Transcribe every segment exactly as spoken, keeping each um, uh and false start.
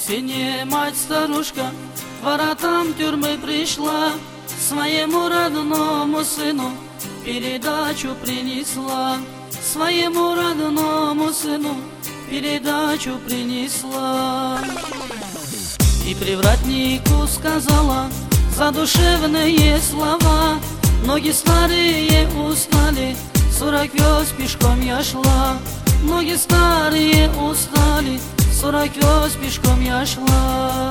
воскресенье мать-старушка к воротам тюрьмы пришла, своему родному сыну передачу принесла, своему родному сыну передачу принесла. И привратнику сказала задушевные слова: ноги старые устали, сорок верст пешком я шла. Ноги старые устали, сорок верст пешком я шла.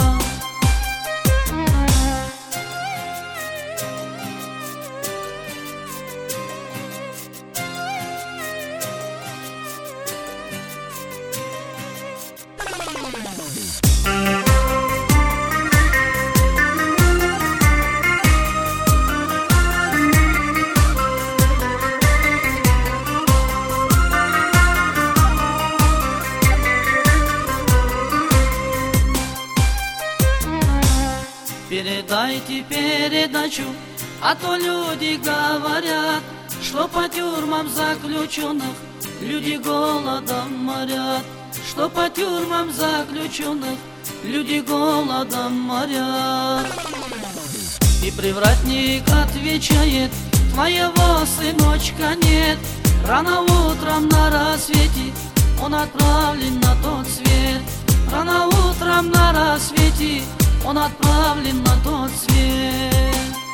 Передайте передачу, а то люди говорят, что по тюрьмам заключенных люди голодом морят, что по тюрьмам заключенных люди голодом морят. И привратник отвечает: твоего сыночка нет, рано утром на рассвете он отправлен на тот свет, рано утром на рассвете он отправлен на тот свет.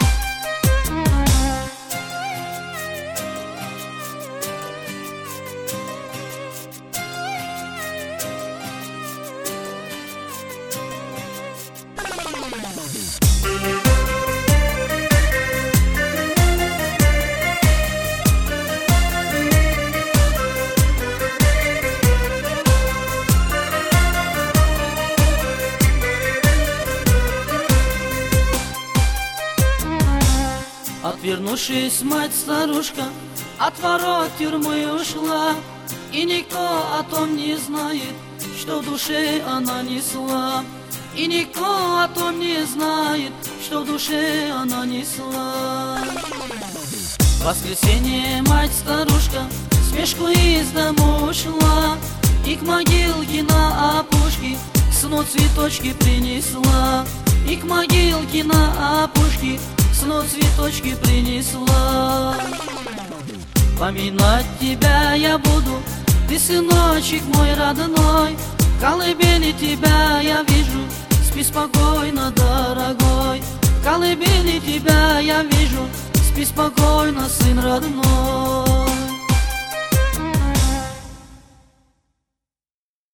Отвернувшись, мать-старушка от ворот тюрьмы ушла, и никто о том не знает, что в душе она несла, и никто о том не знает, что в душе она несла. В воскресенье мать-старушка с мешку из дому ушла, и к могилке на опушке к сну цветочки принесла, и к могилке на опушке сну цветочки принесла. Поминать тебя я буду, ты, сыночек мой родной, в колыбели тебя я вижу, спи спокойно, дорогой. В колыбели тебя я вижу, спи спокойно, сын родной.